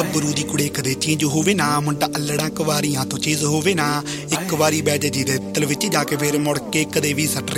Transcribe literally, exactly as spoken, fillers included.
ਗੱਭਰੂ ਦੀ ਕੁੜੇ ਕਦੇ ਚੇਂਜ ਹੋਵੇ ਨਾ, ਮੁੰਡਾ ਅਲੜਾਂ ਕੁਵਾਰੀਆਂ ਤੋਂ ਚੀਜ਼ ਹੋਵੇ ਨਾ। ਇੱਕ ਵਾਰੀ ਬਹਿ ਜੇ ਜਿਹਦੇ ਦਿਲ ਵਿੱਚ ਜਾ ਕੇ, ਫੇਰ ਮੁੜ ਕੇ ਕਦੇ ਵੀ ਸੱਟ